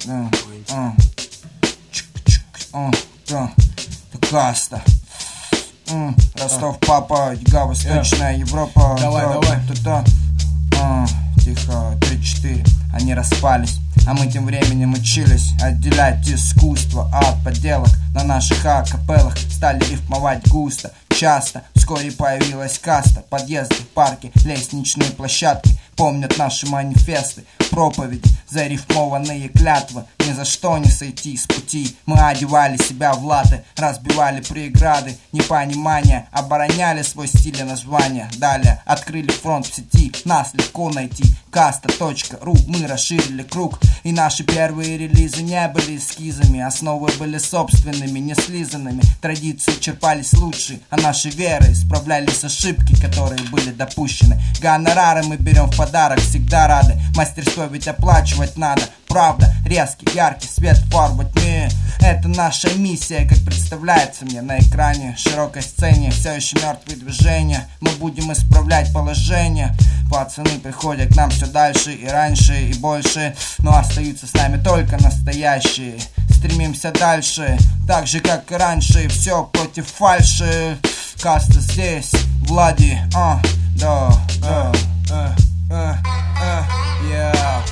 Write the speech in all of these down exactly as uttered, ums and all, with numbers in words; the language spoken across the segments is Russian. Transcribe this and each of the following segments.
uh, uh, uh, uh, Каста. Mm, Ростов, папа, Яга, Восточная Европа. Давай, да, давай. Да, а, тихо, три-четыре. Они распались, а мы тем временем учились отделять искусство от подделок. На наших акапеллах стали рифмовать густо, часто. Вскоре появилась каста. Подъезды, парки, лестничные площадки помнят наши манифесты, проповеди, зарифмованные клятвы. Ни за что не сойти с пути. Мы одевали себя в латы, разбивали преграды непонимания, обороняли свой стиль и название. Далее открыли фронт в сети, нас легко найти. Каста точка ру, мы расширили круг. И наши первые релизы не были эскизами, основы были собственными, не слизанными. Традиции черпались лучшие, а наши веры исправлялись ошибки, которые были допущены. Гонорары мы берем в подарок, всегда рады. Мастерство ведь оплачивать надо. Правда, резкий, яркий свет фар во тьме. Это наша миссия, как представляется мне на экране. Широкой сцене все еще мертвые движения. Мы будем исправлять положение. Пацаны приходят к нам все дальше и раньше и больше, но остаются с нами только настоящие. Стремимся дальше, так же как и раньше. Все против фальши. Каста здесь, Влади, а, да, да, а, а, а, yeah.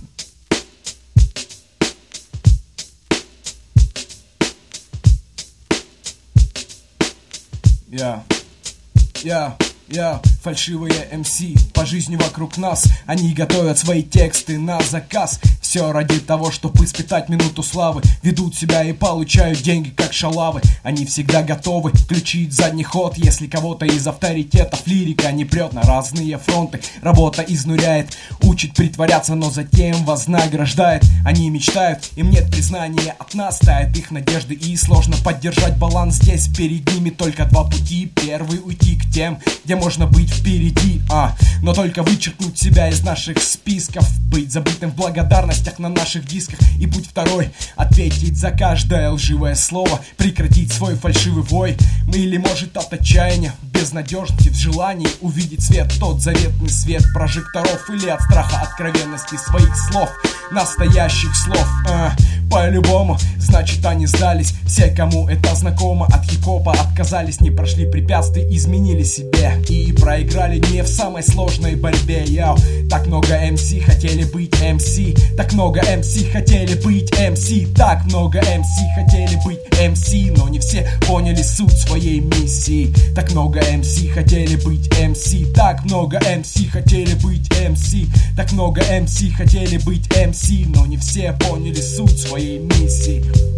Я, я, я, фальшивые эм си по жизни вокруг нас. Они готовят свои тексты на заказ. Все ради того, чтобы испытать минуту славы. Ведут себя и получают деньги, как шалавы. Они всегда готовы включить задний ход, если кого-то из авторитетов лирика не прет на разные фронты. Работа изнуряет, учит притворяться, но затем вознаграждает. Они мечтают, им нет признания от нас, тает их надежды, и сложно поддержать баланс здесь. Перед ними только два пути. Первый — уйти к тем, где можно быть впереди, а, но только вычеркнуть себя из наших списков, быть забытым в благодарностях на наших дисках. И путь второй — ответить за каждое лживое слово, прекратить свой фальшивый вой. Мы или может от отчаяния, безнадежности, в желании увидеть свет, тот заветный свет прожекторов, или от страха откровенности своих слов, настоящих слов, а, по-любому, значит они сдались. Все, кому это знакомо, от хип-хопа отказались, не прошли препятствий, изменили себе и проиграли не в самой сложной борьбе. Яу. Так много эм си хотели быть эм си, так много эм си хотели быть эм си, так много эм си хотели быть эм си, но не все поняли суть своей миссии. Так много эм си хотели быть эм си, так много эм си хотели быть эм си, так много эм си хотели быть эм си, но не все поняли суть своей миссии.